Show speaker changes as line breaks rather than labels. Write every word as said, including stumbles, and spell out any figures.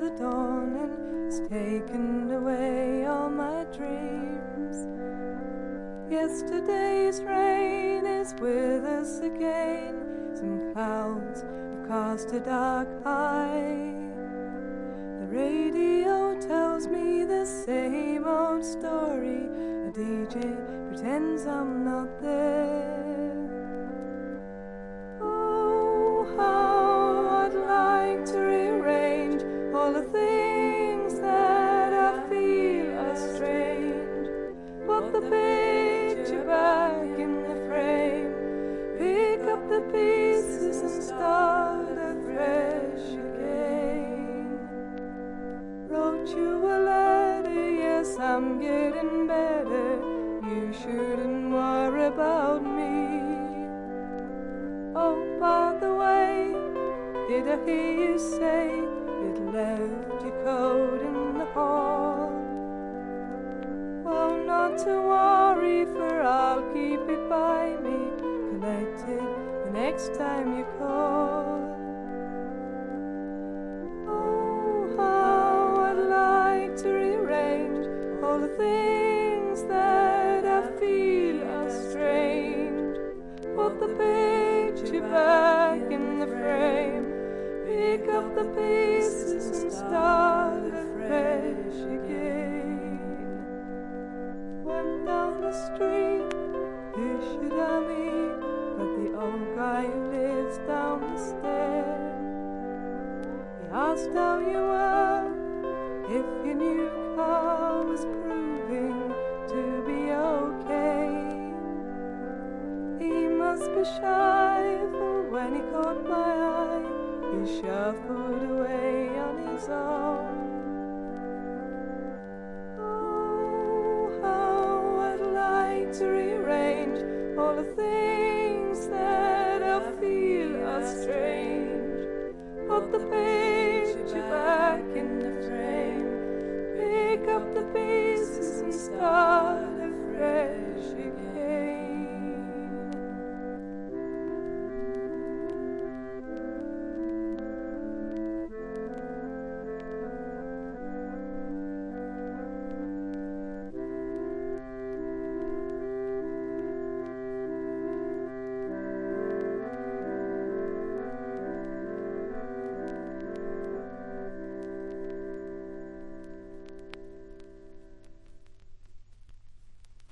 the dawn and it's taken away all my dreams. Yesterday's rain is with us again. Some clouds have cast a dark eye. The radio tells me the same old story. A D J pretends I'm not there. Oh, how I'd like to rearrange all the things that I feel are strange. Put the picture back in the frame, pick up the pieces and start afresh again. Wrote you a letter, yes, I'm getting better. You shouldn't worry about me. Oh, by the way, did I hear you say you'd left your coat in the hall? Well, not to worry, for I'll keep it by me, collect it the next time you call. Oh, how I'd like to rearrange all the things that I feel are strange. Put the picture back in the frame, pick up the pieces and start afresh again. Went down the street, who should I meet but the old guy who lives down the stair. He asked how you were, if your new car was proving to be okay. He must be shy, for when he caught my eye, he shuffled